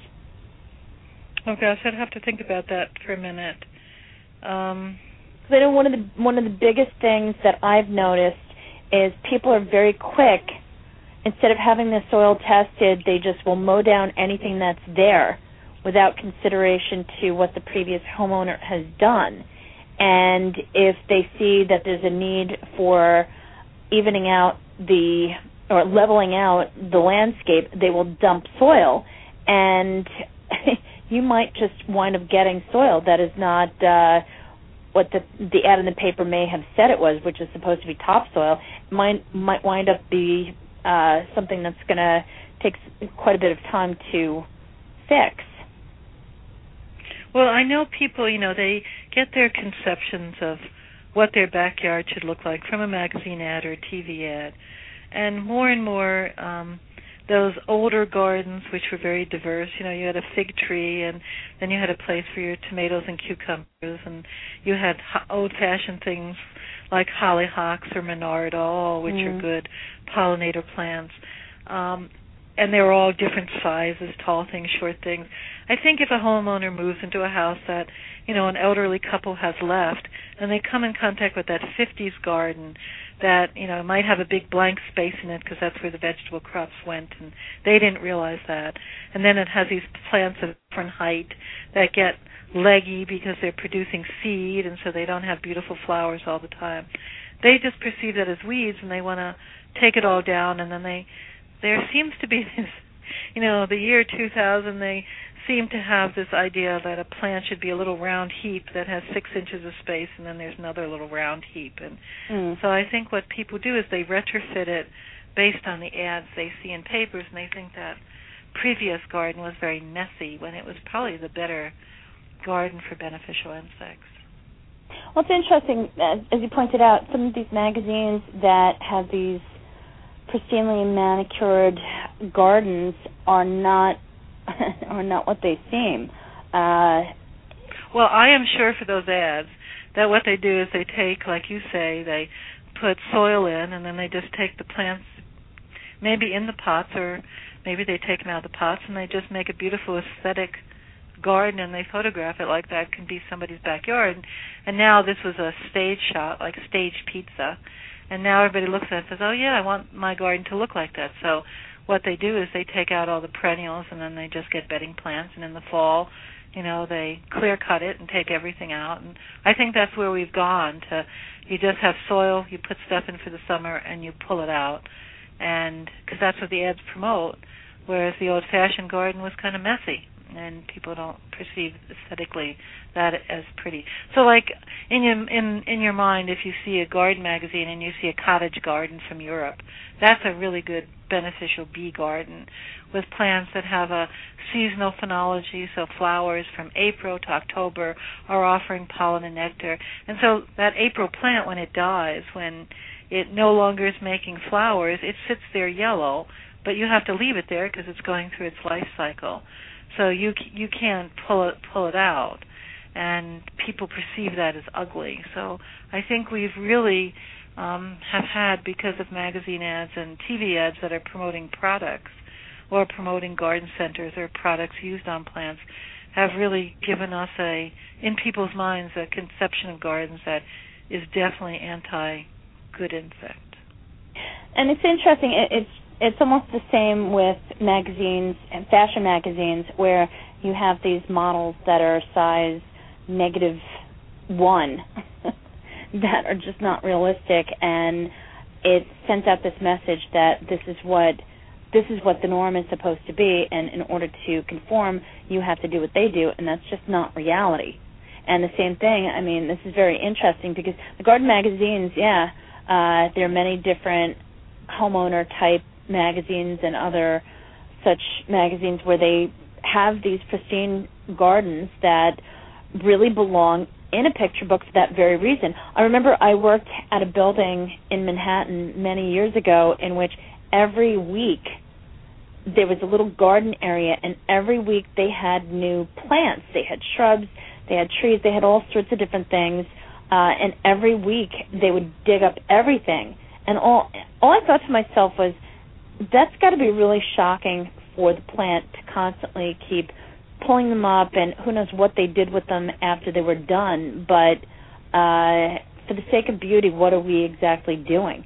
Oh gosh, I'd have to think about that for a minute. Um, I know one of the one of the biggest things that I've noticed is people are very quick. Instead of having the soil tested, they just will mow down anything that's there without consideration to what the previous homeowner has done. And if they see that there's a need for evening out the, or leveling out the landscape, they will dump soil. And you might just wind up getting soil that is not uh, what the, the ad in the paper may have said it was, which is supposed to be topsoil. It might, might wind up be Uh, something that's going to take quite a bit of time to fix. Well, I know people, you know, they get their conceptions of what their backyard should look like from a magazine ad or a T V ad. And more and more, um, those older gardens, which were very diverse, you know, you had a fig tree, and then you had a place for your tomatoes and cucumbers, and you had old-fashioned things like hollyhocks or monardal, which mm. are good pollinator plants. Um, and they were all different sizes, tall things, short things. I think if a homeowner moves into a house that, you know, an elderly couple has left, and they come in contact with that fifties garden that, you know, might have a big blank space in it because that's where the vegetable crops went, and they didn't realize that. And then it has these plants of different height that get leggy because they're producing seed, and so they don't have beautiful flowers all the time. They just perceive that as weeds, and they want to take it all down, and then they, there seems to be this, you know, the year two thousand, they seem to have this idea that a plant should be a little round heap that has six inches of space, and then there's another little round heap. And mm. so I think what people do is they retrofit it based on the ads they see in papers, and they think that previous garden was very messy when it was probably the better garden for beneficial insects. Well, it's interesting, as you pointed out, some of these magazines that have these pristinely manicured gardens are not are not what they seem. Uh, well, I am sure for those ads that what they do is they take, like you say, they put soil in, and then they just take the plants maybe in the pots, or maybe they take them out of the pots, and they just make a beautiful aesthetic garden, and they photograph it like that can be somebody's backyard. And now this was a stage shot, like stage pizza, and now everybody looks at it and says, oh yeah, I want my garden to look like that. So what they do is they take out all the perennials, and then they just get bedding plants, and in the fall, you know, they clear cut it and take everything out. And I think that's where we've gone to, you just have soil, you put stuff in for the summer, and you pull it out, and because that's what the ads promote, whereas the old-fashioned garden was kind of messy. and people don't perceive aesthetically that as pretty. So, like in your in in your mind, if you see a garden magazine and you see a cottage garden from Europe, that's a really good beneficial bee garden with plants that have a seasonal phenology. So flowers from April to October are offering pollen and nectar, and so that April plant, when it dies, when it no longer is making flowers, it sits there yellow, but you have to leave it there because it's going through its life cycle. So you you can't pull it pull it out, and people perceive that as ugly. So I think we've really um, have had, because of magazine ads and T V ads that are promoting products or promoting garden centers or products used on plants, have really given us a, in people's minds, a conception of gardens that is definitely anti-good insect. And it's interesting. It, it's It's almost the same with magazines and fashion magazines, where you have these models that are size negative one that are just not realistic, and it sends out this message that this is what this is what the norm is supposed to be, and in order to conform, you have to do what they do, and that's just not reality. And the same thing, I mean, this is very interesting because the garden magazines, yeah, uh, there are many different homeowner-type magazines and other such magazines where they have these pristine gardens that really belong in a picture book for that very reason. I remember I worked at a building in Manhattan many years ago in which every week there was a little garden area, and every week they had new plants. They had shrubs, they had trees, they had all sorts of different things, uh, and every week they would dig up everything. And all all I thought to myself was, that's got to be really shocking for the plant to constantly keep pulling them up, and who knows what they did with them after they were done. But uh, for the sake of beauty, what are we exactly doing?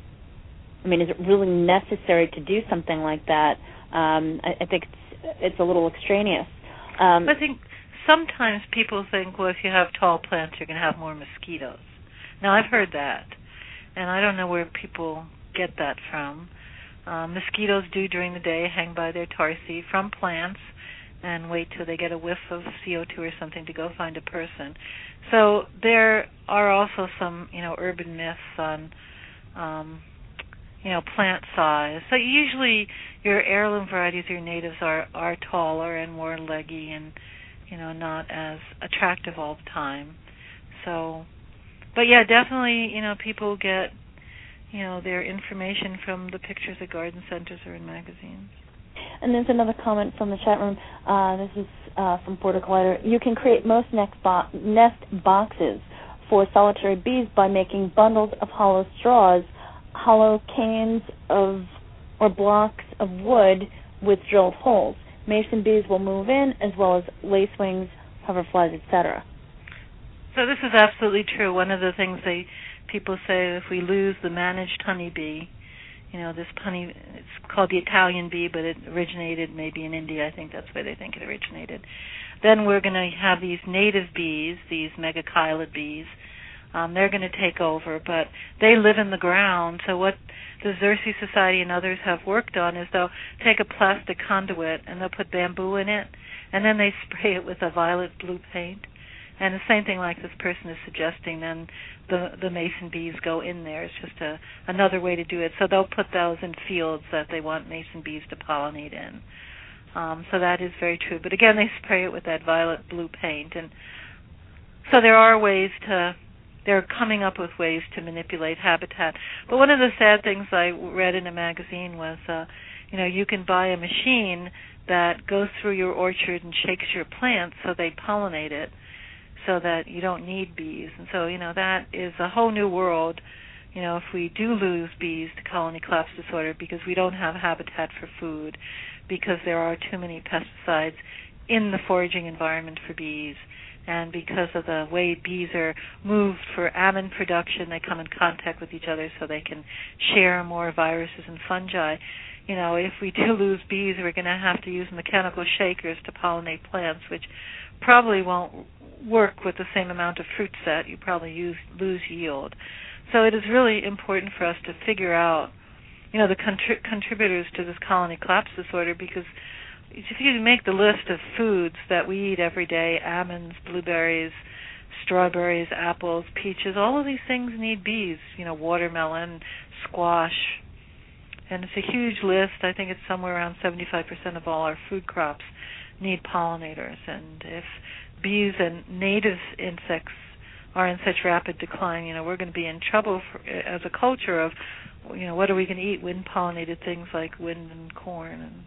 I mean, is it really necessary to do something like that? Um, I, I think it's, it's a little extraneous. Um, I think sometimes people think, well, if you have tall plants, you're going to have more mosquitoes. Now, I've heard that, and I don't know where people get that from. Uh, mosquitoes do during the day hang by their tarsi from plants and wait till they get a whiff of C O two or something to go find a person. So there are also some, you know, urban myths on, um, you know, plant size. So usually your heirloom varieties, your natives, are, are taller and more leggy and, you know, not as attractive all the time. So, but yeah, definitely, you know, people get, you know, their information from the pictures at garden centers or in magazines. And there's another comment from the chat room. Uh, this is uh, from Porter Collider. You can create most nest, bo- nest boxes for solitary bees by making bundles of hollow straws, hollow canes of or blocks of wood with drilled holes. Mason bees will move in, as well as lacewings, hoverflies, et cetera. So this is absolutely true. One of the things they people say, if we lose the managed honeybee, you know, this honey, it's called the Italian bee, but it originated maybe in India. I think that's where they think it originated. Then we're going to have these native bees, these megachilid bees. Um, they're going to take over, but they live in the ground. So what the Xerces Society and others have worked on is they'll take a plastic conduit and they'll put bamboo in it, and then they spray it with a violet blue paint. And the same thing like this person is suggesting, then the the mason bees go in there. It's just a, another way to do it. So they'll put those in fields that they want mason bees to pollinate in. Um, so that is very true. But again, they spray it with that violet blue paint. And so there are ways to, they're coming up with ways to manipulate habitat. But one of the sad things I read in a magazine was, uh, you know, you can buy a machine that goes through your orchard and shakes your plants so they pollinate it, so that you don't need bees. And so, you know, that is a whole new world, you know, if we do lose bees to colony collapse disorder because we don't have habitat for food, because there are too many pesticides in the foraging environment for bees, and because of the way bees are moved for almond production, they come in contact with each other so they can share more viruses and fungi. You know, if we do lose bees, we're going to have to use mechanical shakers to pollinate plants, which probably won't work with the same amount of fruit set. You probably use, lose yield. So it is really important for us to figure out, you know, the contri- contributors to this colony collapse disorder, because if you make the list of foods that we eat every day, almonds, blueberries, strawberries, apples, peaches, all of these things need bees, you know, watermelon, squash. And it's a huge list. I think it's somewhere around seventy-five percent of all our food crops need pollinators. And if bees and native insects are in such rapid decline, you know, we're going to be in trouble for, as a culture of, you know, what are we going to eat? Wind-pollinated things like wind and corn. And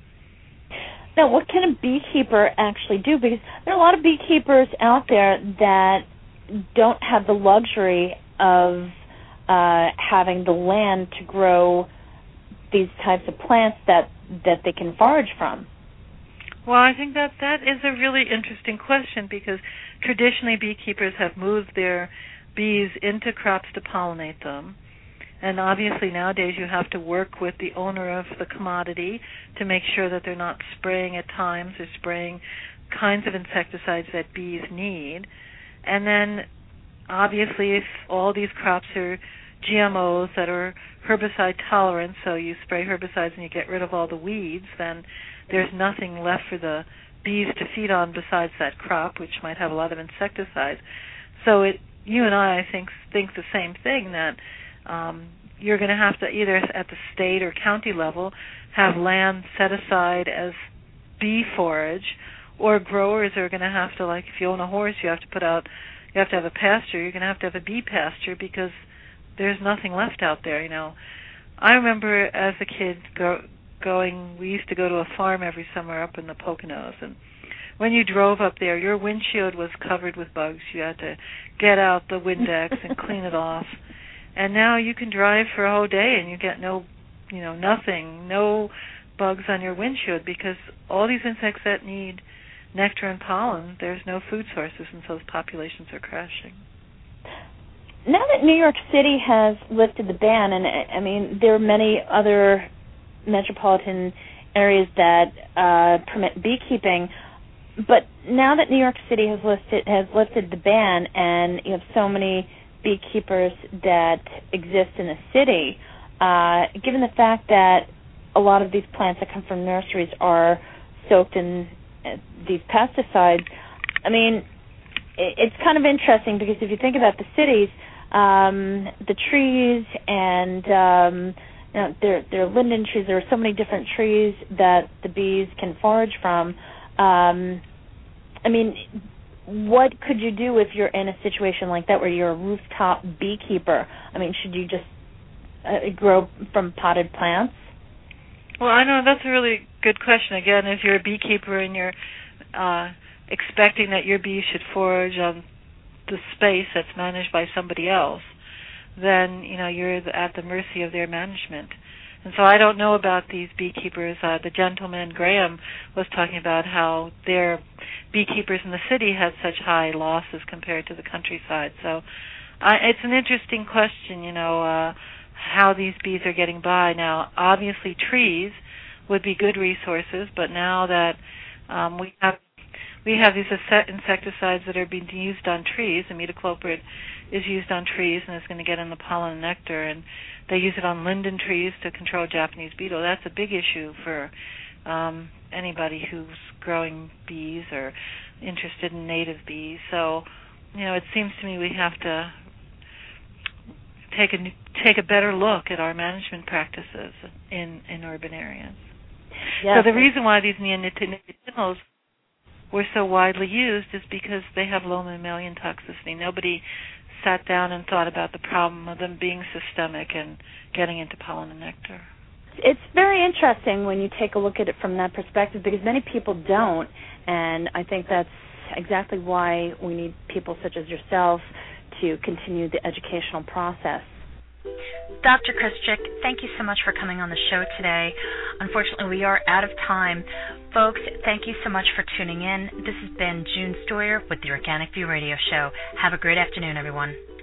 now, what can a beekeeper actually do? Because there are a lot of beekeepers out there that don't have the luxury of uh, having the land to grow these types of plants that, that they can forage from. Well, I think that that is a really interesting question, because traditionally beekeepers have moved their bees into crops to pollinate them. And obviously nowadays you have to work with the owner of the commodity to make sure that they're not spraying at times or spraying kinds of insecticides that bees need. And then obviously if all these crops are G M Os that are herbicide tolerant, so you spray herbicides and you get rid of all the weeds, then there's nothing left for the bees to feed on besides that crop, which might have a lot of insecticides. So it, you and I, I think, think the same thing, that um, you're going to have to either at the state or county level have land set aside as bee forage, or growers are going to have to, like if you own a horse, you have to put out, you have to have a pasture, you're going to have to have a bee pasture, because there's nothing left out there, you know. I remember as a kid go, going, we used to go to a farm every summer up in the Poconos, and when you drove up there, your windshield was covered with bugs. You had to get out the Windex and clean it off. And now you can drive for a whole day and you get no, you know, nothing, no bugs on your windshield, because all these insects that need nectar and pollen, there's no food sources, and so those populations are crashing. Now that New York City has lifted the ban, and I mean, there are many other metropolitan areas that uh, permit beekeeping, but now that New York City has listed has lifted the ban, and you have so many beekeepers that exist in the city, uh, given the fact that a lot of these plants that come from nurseries are soaked in uh, these pesticides, I mean, it, it's kind of interesting, because if you think about the cities, um, the trees and um, you know, there, there are linden trees. There are so many different trees that the bees can forage from. Um, I mean, what could you do if you're in a situation like that where you're a rooftop beekeeper? I mean, should you just uh, grow from potted plants? Well, I know that's a really good question. Again, if you're a beekeeper and you're uh, expecting that your bees should forage on the space that's managed by somebody else, then, you know, you're at the mercy of their management. And so I don't know about these beekeepers. Uh, the gentleman, Graham, was talking about how their beekeepers in the city had such high losses compared to the countryside. So uh, it's an interesting question, you know, uh, how these bees are getting by. Now, obviously trees would be good resources, but now that um, we have we have these insecticides that are being used on trees, imidacloprid is used on trees and is going to get in the pollen and nectar, and they use it on linden trees to control Japanese beetle. That's a big issue for um, anybody who's growing bees or interested in native bees. So, you know, it seems to me we have to take a take a better look at our management practices in, in urban areas. Yes. So the reason why these neonicotinoids were so widely used is because they have low mammalian toxicity. Nobody sat down and thought about the problem of them being systemic and getting into pollen and nectar. It's very interesting when you take a look at it from that perspective, because many people don't, and I think that's exactly why we need people such as yourself to continue the educational process. Doctor Krischik, thank you so much for coming on the show today. Unfortunately, we are out of time. Folks, thank you so much for tuning in. This has been June Stoyer with the Organic View Radio Show. Have a great afternoon, everyone.